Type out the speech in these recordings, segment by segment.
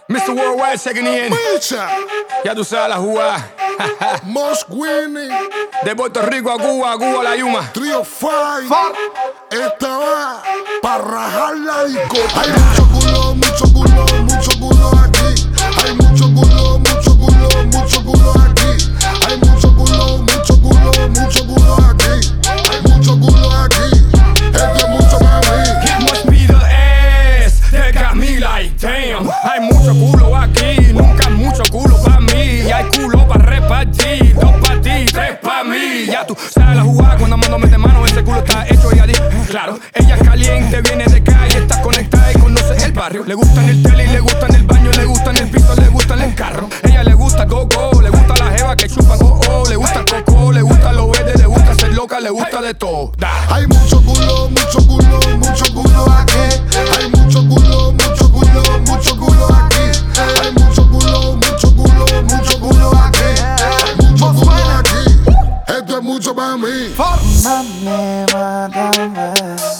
Mr. Worldwide checking in. Mucha. Ya tú sabes la jugada. Most winning. De Puerto Rico a Cuba a la Yuma. Trio Five. Esta va para rajar la discoteca. Hay mucho culo, mucho culo, mucho culo aquí. Hay mucho culo, mucho culo, mucho culo aquí. Hay mucho culo, mucho culo, mucho culo aquí. Hay mucho culo aquí. Esto es mucho para mí. It must be the ass that got me like damn. Hay mucho culo aquí, nunca mucho culo pa' mí. Y hay culo pa' repartir, dos pa' ti, tres pa' mí. Ya tú sabes la jugada cuando mando mete mano, ese culo está hecho y di. Claro, ella es caliente, viene de calle, está conectada y conoce el barrio. Le gusta en el tele y le gusta en el baño, le gusta en el piso, le gusta en el carro. Ella le gusta go-go, le gusta la jeva que chupa go-oh, le gusta coco, le gusta lo verde, le gusta ser loca, le gusta de todo. Hay mucho culo, mucho culo, mucho culo aquí. Hay mucho culo, mucho culo, mucho culo aquí. Hay mucho culo, mucho culo, mucho culo aquí. Hay mucho culo aquí. Esto es mucho para mí. Mami, mátame,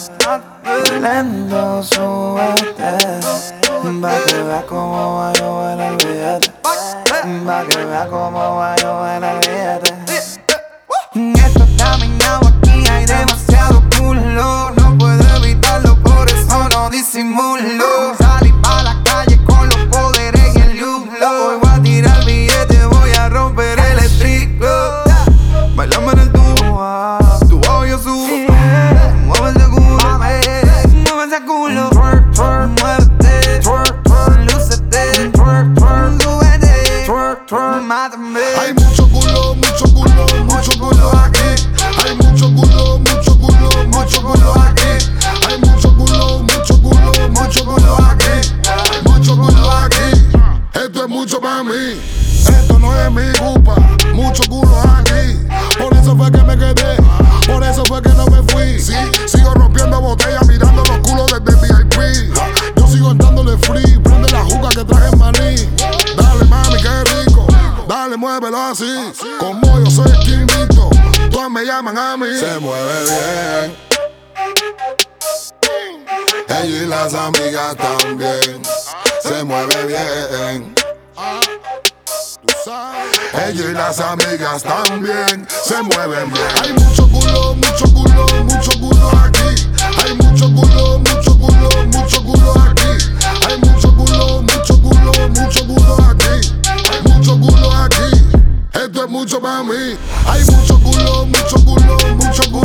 lento, súbete, pa' que veas cómo va yo en el billete, pa' que veas cómo va yo en el billete. Esto está minado aquí, hay demasiado culo, no puedo evitarlo, por eso no disimulo. Salí pa' la calle con los poderes y el yuglo. Hoy voy a tirar billete, voy a romper el estrico. Bailame en el tubo, tu bajo yo subo. Mueve ese culo, mueve ese culo. Twerk, twerk, muévete, twerk, twerk, lúcete, twerk, twerk, súbete, twerk, twerk, mátame. Hay mucho culo, mucho culo, mucho culo aquí. Hay mucho culo, mucho culo, mucho culo aquí. Hay mucho culo, mucho culo, mucho culo aquí. Hay mucho culo aquí. Esto es mucho para mí. Esto no es mi culpa. Mucho culo aquí. Por eso fue que me quedé. Por eso fue que no me fui. Sí, sigo rompiendo botellas, mirando los culos desde VIP. Yo sigo dándole free. Prende la juca que traje en maní. Dale mami, qué rico. Dale, muévelo así. Como yo soy el quinito, todas me llaman a mí. Se mueve bien. Ella y las amigas también. Se mueve bien. Ella y las amigas también se mueven bien. Hay mucho culo, mucho culo, mucho culo